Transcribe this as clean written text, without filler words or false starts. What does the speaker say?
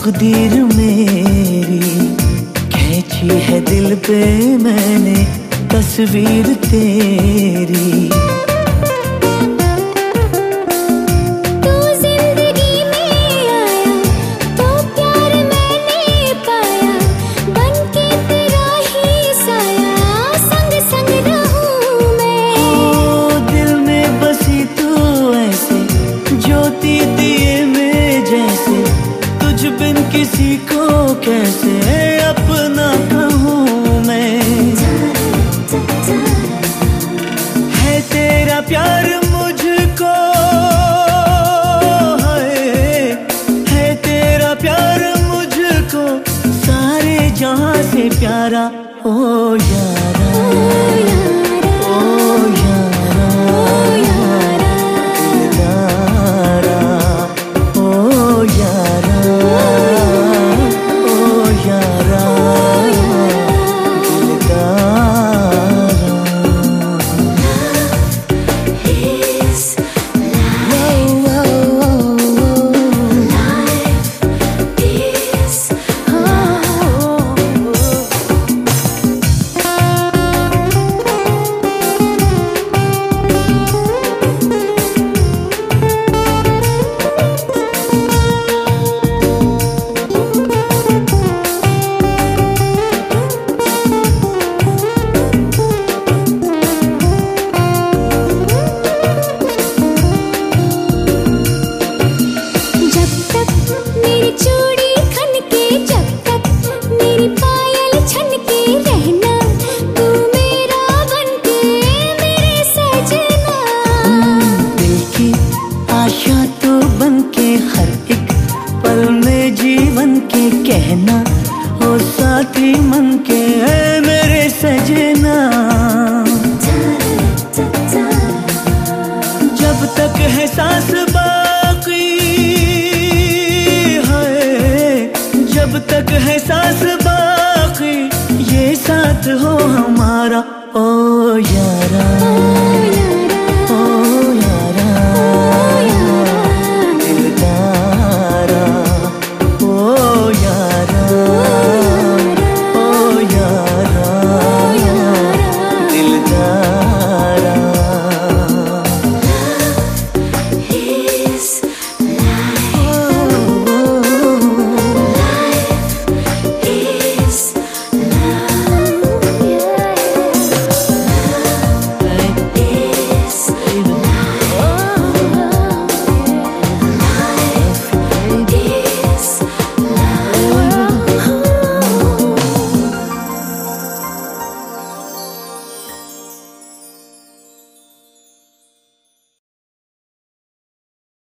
तकदीर मेरी खींची है दिल पे मैंने तस्वीर तेरी। तू जिंदगी में आया तो प्यार मैंने पाया, बन के तेरा ही साया संग संग रहूं मैं। ओ दिल में बसी तू ऐसे ज्योति दिए में जैसे, तुझ बिन किसी को कैसे अपना कहूँ मैं। है तेरा प्यार मुझको है तेरा प्यार मुझको सारे जहां से प्यारा। ओ यारा ओ यारा दिलदारा, ओ यारा ओ यारा दिलदारा। जीवन के कहना हो साथी मन के